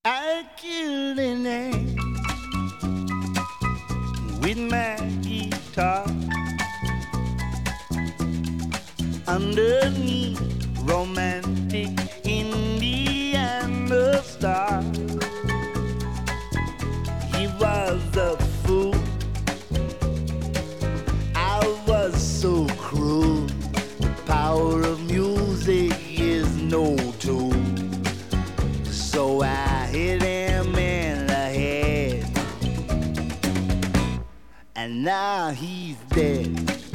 I killed an ant with my guitar underneath romantic Indiana star. He was a fool, I was so cruel. The power of music is no tool. So I hit him in the head, and now he's dead.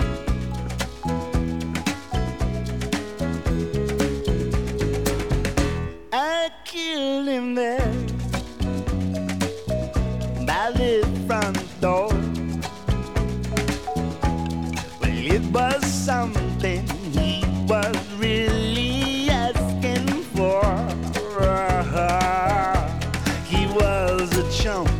I killed him there by the front door. Well, it was something he was really asking for. He was a chump.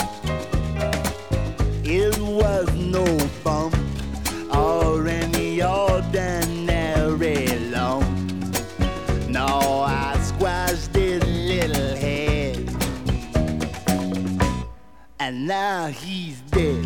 It was no bump or any ordinary lump. No, I squashed his little head, and now he's dead.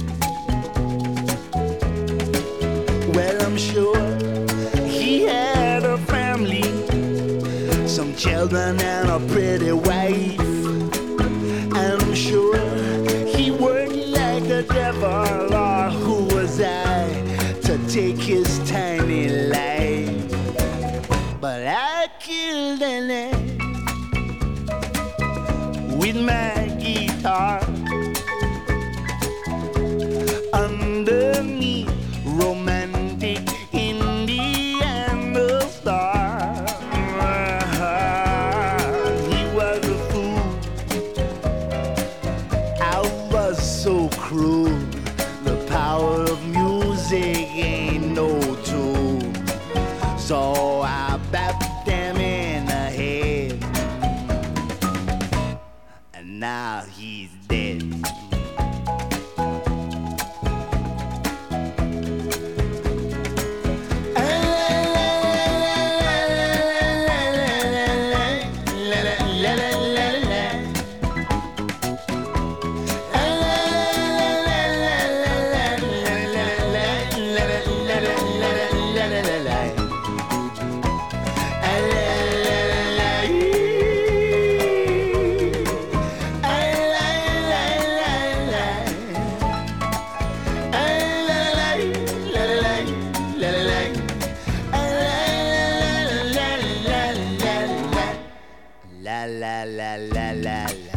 Well, I'm sure he had a family, some children and a pretty wife. And I'm sure he worked like a devil, or who was I to take his tiny life? But I killed an ant with my guitar underneath romantic Indiana star. He was a fool, I was so cruel. The power of music ain't no tool. So I bapped him in the head, and now he's dead. La la la la la la.